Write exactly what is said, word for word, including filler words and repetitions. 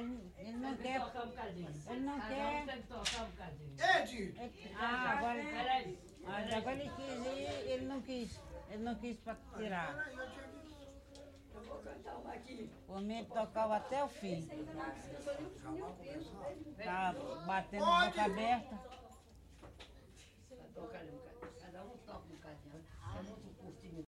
Ele, ele não Tem que quer. tocar um bocadinho. Ele não Cada quer. um tem que tocar um bocadinho. Ed! Ele- ah, agora, Peraí. mas agora ele quis ir, ele não quis. Ele não quis para tirar. Peraí, eu tinha que... Eu vou cantar uma aqui. O menino tocava até o fim. Tá batendo Pode. boca aberta. Vai tocar ali um bocadinho. Cada um toca um bocadinho. É muito curtinho.